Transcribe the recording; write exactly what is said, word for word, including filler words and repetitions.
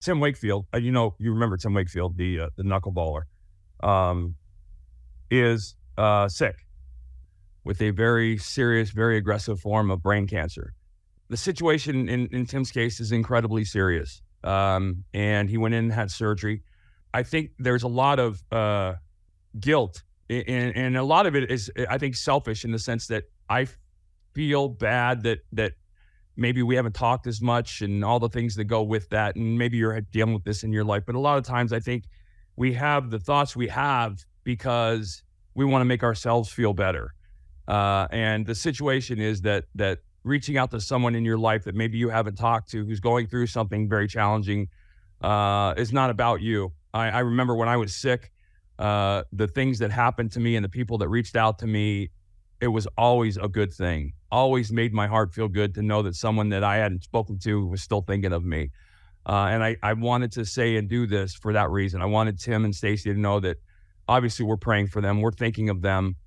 Tim Wakefield, uh, you know, you remember Tim Wakefield, the uh, the knuckleballer, um, is uh, sick with a very serious, very aggressive form of brain cancer. The situation in, in Tim's case is incredibly serious, um, and he went in and had surgery. I think there's a lot of uh, guilt, and, and a lot of it is, I think, selfish in the sense that I feel bad that that maybe we haven't talked as much and all the things that go with that. And maybe you're dealing with this in your life. But a lot of times I think we have the thoughts we have because we want to make ourselves feel better. Uh, and the situation is that that reaching out to someone in your life that maybe you haven't talked to who's going through something very challenging uh, is not about you. I, I remember when I was sick, uh, the things that happened to me and the people that reached out to me, it was always a good thing. Always made my heart feel good to know that someone that I hadn't spoken to was still thinking of me. Uh, and I, I wanted to say and do this for that reason. I wanted Tim and Stacy to know that obviously we're praying for them. We're thinking of them.